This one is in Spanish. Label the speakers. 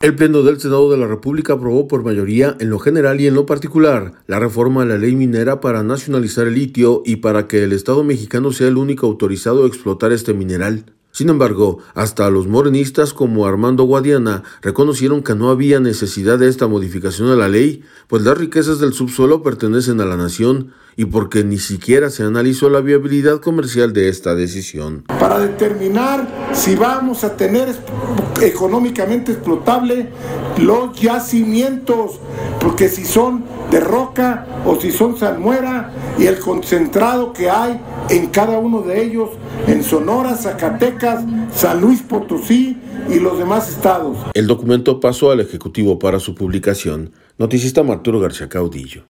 Speaker 1: El Pleno del Senado de la República aprobó por mayoría, en lo general y en lo particular, la reforma a la ley minera para nacionalizar el litio y para que el Estado mexicano sea el único autorizado a explotar este mineral. Sin embargo, hasta los morenistas como Armando Guadiana reconocieron que no había necesidad de esta modificación a la ley, pues las riquezas del subsuelo pertenecen a la nación y porque ni siquiera se analizó la viabilidad comercial de esta decisión.
Speaker 2: Para determinar si vamos a tener económicamente explotable los yacimientos, porque si son de roca o si son salmuera, y el concentrado que hay en cada uno de ellos, en Sonora, Zacatecas, San Luis Potosí y los demás estados.
Speaker 1: El documento pasó al Ejecutivo para su publicación. Noticista Arturo García Caudillo.